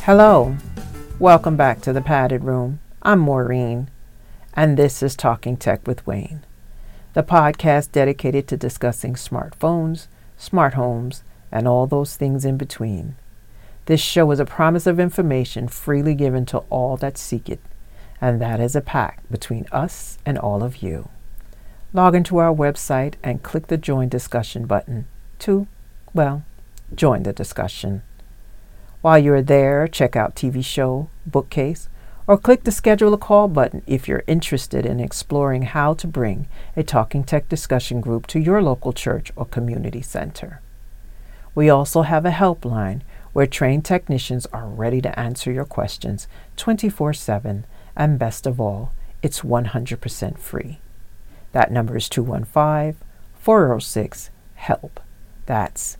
Hello, welcome back to the Padded Room. I'm Maureen, and this is Talking Tech with Wayne, the podcast dedicated to discussing smartphones, smart homes, and all those things in between. This show is a promise of information freely given to all that seek it, and that is a pact between us and all of you. Log into our website and click the Join Discussion button to, join the discussion. While you're there, check out TV show, Bookcase, or click the Schedule a Call button if you're interested in exploring how to bring a Talking Tech discussion group to your local church or community center. We also have a helpline where trained technicians are ready to answer your questions 24/7, and best of all, it's 100% free. That number is 215-406-HELP. That's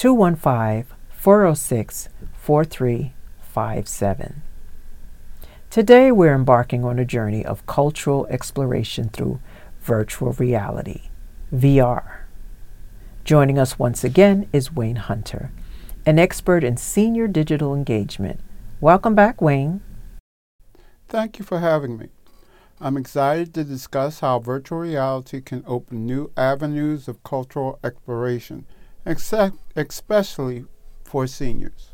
215-406-4357. Today we're embarking on a journey of cultural exploration through virtual reality, VR. Joining us once again is Wayne Hunter, an expert in senior digital engagement. Welcome back, Wayne. Thank you for having me. I'm excited to discuss how virtual reality can open new avenues of cultural exploration, especially for seniors.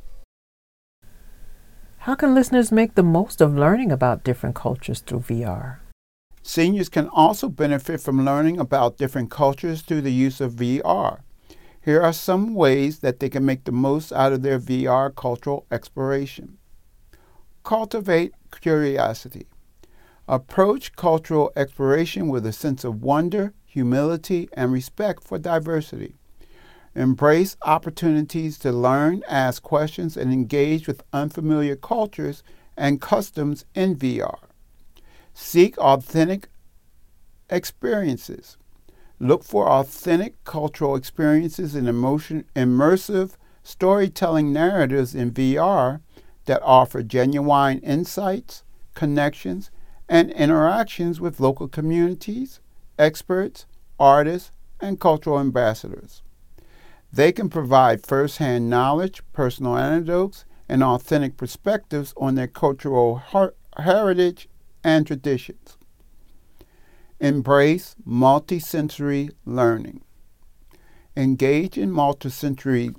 How can listeners make the most of learning about different cultures through VR? Seniors can also benefit from learning about different cultures through the use of VR. Here are some ways that they can make the most out of their VR cultural exploration. Cultivate curiosity. Approach cultural exploration with a sense of wonder, humility, and respect for diversity. Embrace opportunities to learn, ask questions, and engage with unfamiliar cultures and customs in VR. Seek authentic experiences. Look for authentic cultural experiences and immersive storytelling narratives in VR that offer genuine insights, connections, and interactions with local communities, experts, artists, and cultural ambassadors. They can provide first-hand knowledge, personal anecdotes, and authentic perspectives on their cultural heritage and traditions. Embrace multisensory learning. Engage in multisensory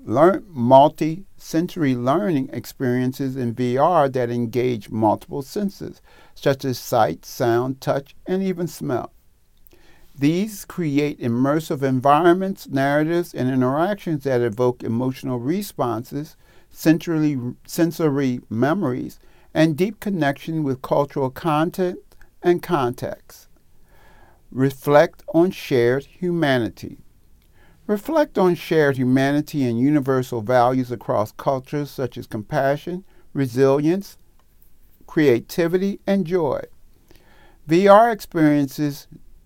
learning experiences in VR that engage multiple senses, such as sight, sound, touch, and even smell. These create immersive environments, narratives, and interactions that evoke emotional responses, sensory memories, and deep connection with cultural content and context. Reflect on shared humanity. Reflect on shared humanity and universal values across cultures such as compassion, resilience, creativity, and joy. VR experiences,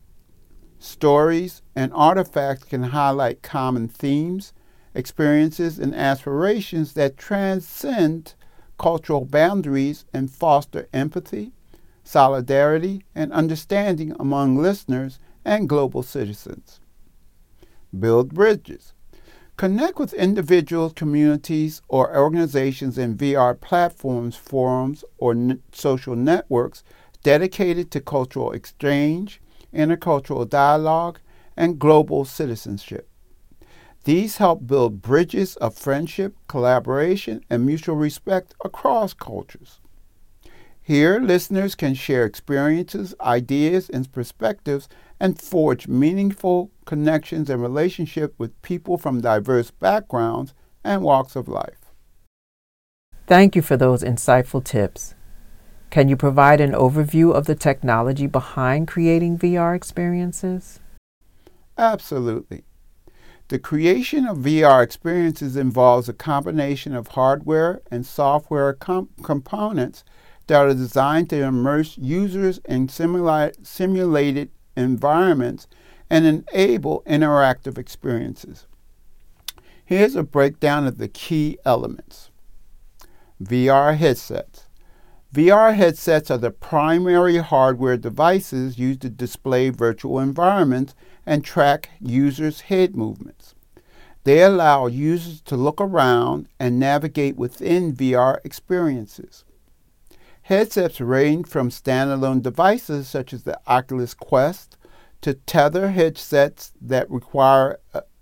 stories, and artifacts can highlight common themes, experiences, and aspirations that transcend cultural boundaries and foster empathy, solidarity, and understanding among listeners and global citizens. Build bridges. Connect with individuals, communities, or organizations in VR platforms, forums, or social networks dedicated to cultural exchange, intercultural dialogue, and global citizenship. These help build bridges of friendship, collaboration, and mutual respect across cultures. Here, listeners can share experiences, ideas, and perspectives and forge meaningful connections and relationships with people from diverse backgrounds and walks of life. Thank you for those insightful tips. Can you provide an overview of the technology behind creating VR experiences? Absolutely. The creation of VR experiences involves a combination of hardware and software components that are designed to immerse users in simulated environments and enable interactive experiences. Here's a breakdown of the key elements. VR headsets. VR headsets are the primary hardware devices used to display virtual environments and track users' head movements. They allow users to look around and navigate within VR experiences. Headsets range from standalone devices such as the Oculus Quest to tethered headsets that require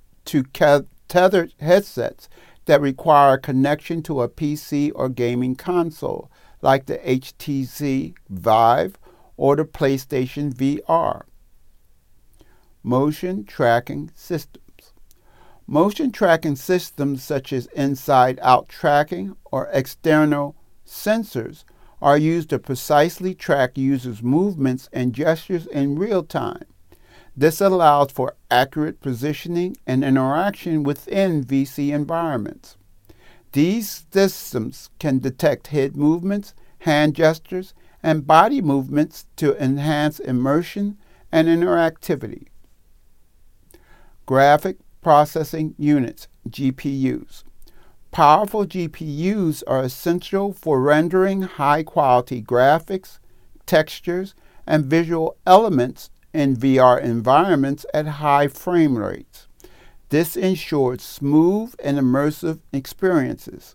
connection to a PC or gaming console, like the HTC Vive or the PlayStation VR. Motion tracking systems. Motion tracking systems such as inside-out tracking or external sensors are used to precisely track users' movements and gestures in real time. This allows for accurate positioning and interaction within VC environments. These systems can detect head movements, hand gestures, and body movements to enhance immersion and interactivity. Graphic Processing Units, GPUs. Powerful GPUs are essential for rendering high-quality graphics, textures, and visual elements in VR environments at high frame rates. This ensures smooth and immersive experiences.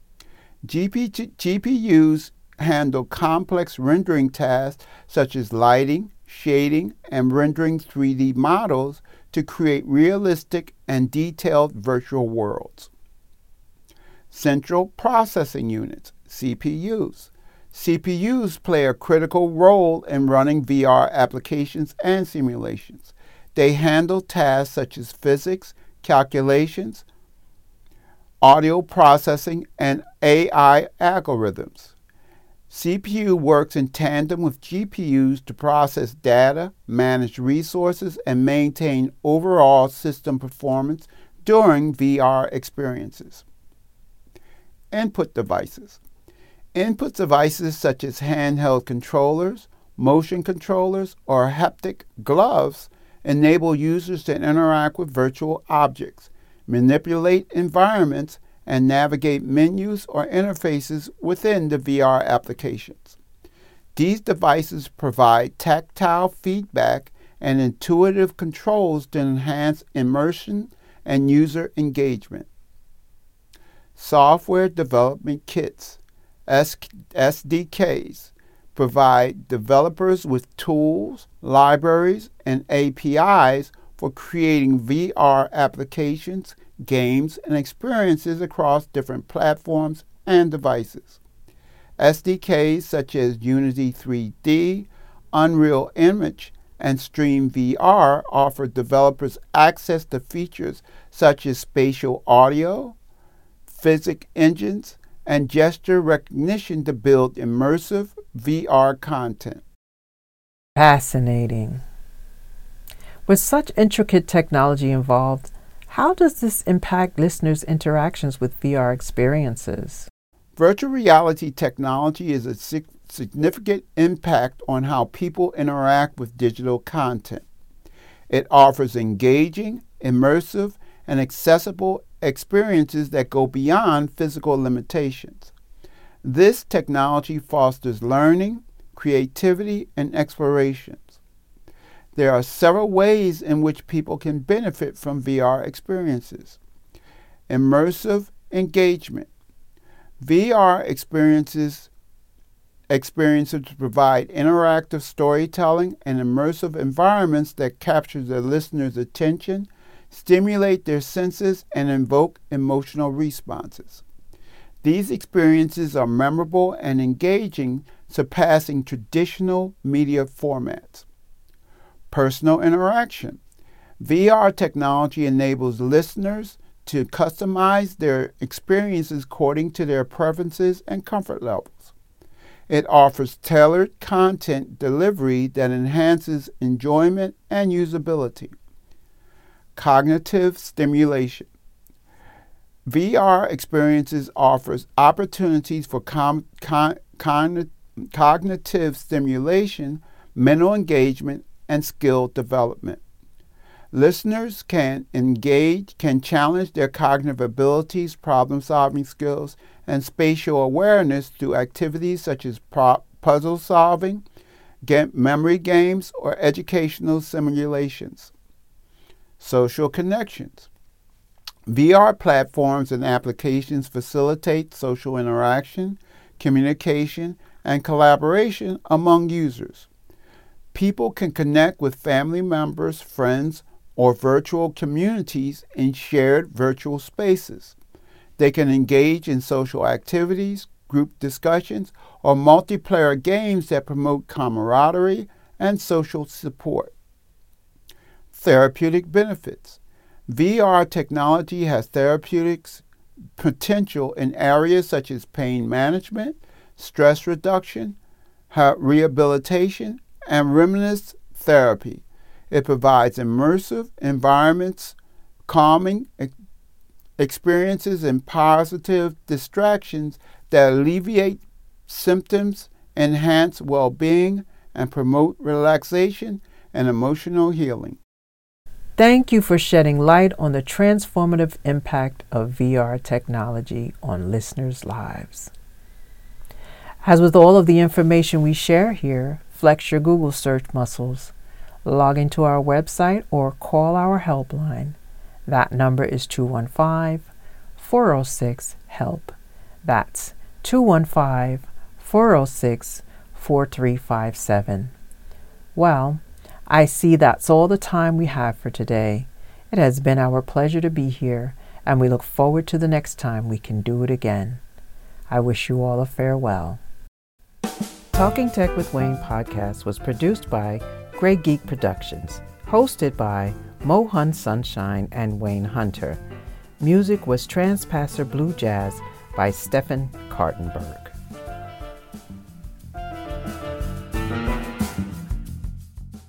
GPUs handle complex rendering tasks such as lighting, shading, and rendering 3D models to create realistic and detailed virtual worlds. Central Processing Units, CPUs. CPUs play a critical role in running VR applications and simulations. They handle tasks such as physics, calculations, audio processing, and AI algorithms. CPU works in tandem with GPUs to process data, manage resources, and maintain overall system performance during VR experiences. Input devices. Input devices such as handheld controllers, motion controllers, or haptic gloves enable users to interact with virtual objects, manipulate environments, and navigate menus or interfaces within the VR applications. These devices provide tactile feedback and intuitive controls to enhance immersion and user engagement. Software development kits, SDKs, provide developers with tools, libraries, and APIs for creating VR applications, games, and experiences across different platforms and devices. SDKs such as Unity 3D, Unreal Engine, and StreamVR offer developers access to features such as spatial audio, physics engines, and gesture recognition to build immersive VR content. Fascinating. With such intricate technology involved, how does this impact listeners' interactions with VR experiences? Virtual reality technology is a significant impact on how people interact with digital content. It offers engaging, immersive, and accessible experiences that go beyond physical limitations. This technology fosters learning, creativity, and explorations. There are several ways in which people can benefit from VR experiences. Immersive engagement. VR experiences provide interactive storytelling and immersive environments that capture the listener's attention, stimulate their senses, and invoke emotional responses. These experiences are memorable and engaging, surpassing traditional media formats. Personal interaction. VR technology enables listeners to customize their experiences according to their preferences and comfort levels. It offers tailored content delivery that enhances enjoyment and usability. Cognitive stimulation. VR experiences offers opportunities for cognitive stimulation, mental engagement, and skill development. Listeners can challenge their cognitive abilities, problem-solving skills, and spatial awareness through activities such as puzzle solving, memory games, or educational simulations. Social connections. VR platforms and applications facilitate social interaction, communication, and collaboration among users. People can connect with family members, friends, or virtual communities in shared virtual spaces. They can engage in social activities, group discussions, or multiplayer games that promote camaraderie and social support. Therapeutic benefits. VR technology has therapeutics potential in areas such as pain management, stress reduction, rehabilitation, and reminiscence therapy. It provides immersive environments, calming experiences, and positive distractions that alleviate symptoms, enhance well-being, and promote relaxation and emotional healing. Thank you for shedding light on the transformative impact of VR technology on listeners' lives. As with all of the information we share here, flex your Google search muscles, log into our website, or call our helpline. That number is 215-406-HELP. That's 215-406-4357. Well, I see that's all the time we have for today. It has been our pleasure to be here, and we look forward to the next time we can do it again. I wish you all a farewell. Talking Tech with Wayne podcast was produced by Grey Geek Productions, hosted by Mohan Sunshine and Wayne Hunter. Music was Transpasser Blue Jazz by Stephen Kartenberg.